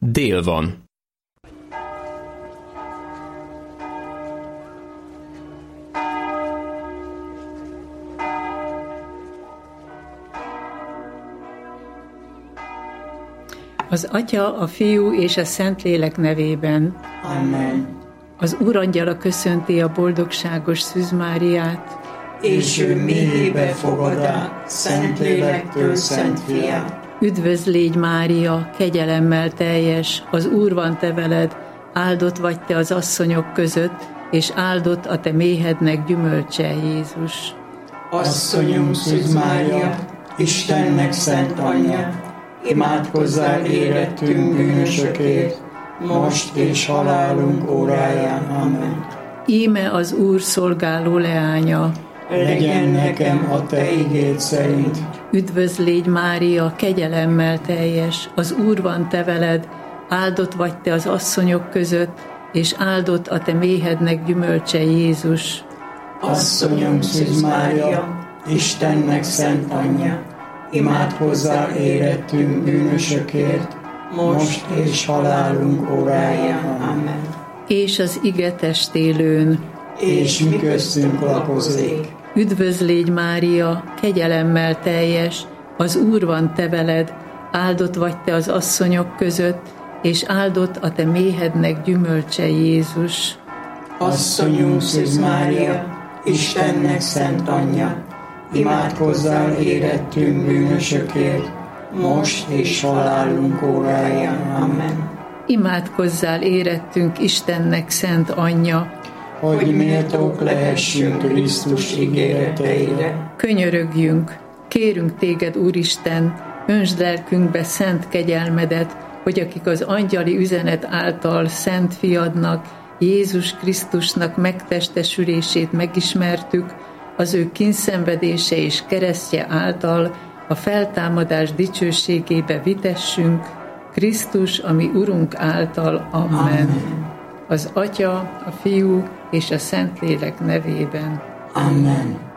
Dél van. Az Atya, a Fiú és a Szentlélek nevében. Amen. Az Úrangyala köszönti a boldogságos Szűz Máriát, És ő méhébe fogadá, Szentlélektől Szent Fiát. Üdvözl légy, Mária, kegyelemmel teljes, az Úr van te veled, áldott vagy te az asszonyok között, és áldott a te méhednek gyümölcse, Jézus. Asszonyunk Szűz Mária, Istennek szent anyja, imádkozzál érettünk bűnösökért, most és halálunk óráján. Amen. Íme az Úr szolgáló leánya, Legyen nekem a te igéd szerint. üdvözl légy, Mária, kegyelemmel teljes, az Úr van te veled, áldott vagy te az asszonyok között, és áldott a te méhednek gyümölcse, Jézus. Asszonyunk Szűz Mária, Istennek szent anyja, imádkozzál érettünk bűnösökért, most és halálunk óráján. Amen. És az ige testélőn, És mi köztünk lakozik. üdvözl légy, Mária, kegyelemmel teljes, az Úr van te veled, áldott vagy te az asszonyok között, és áldott a te méhednek gyümölcse, Jézus. Asszonyunk Szűz Mária, Istennek szent anyja, imádkozzál érettünk bűnösökért, most és halálunk óráján. Amen. Imádkozzál érettünk Istennek szent anyja, Hogy méltók lehessünk Krisztus ígéreteire. könyörögjünk, kérünk téged, Úristen, öntsd lelkünkbe szent kegyelmedet, hogy akik az angyali üzenet által szent fiadnak, Jézus Krisztusnak megtestesülését megismertük, az ő kínszenvedése és keresztje által a feltámadás dicsőségébe vitessünk, Krisztus, ami Urunk által. Amen. Amen. Az Atya, a Fiú és a Szentlélek nevében. Amen.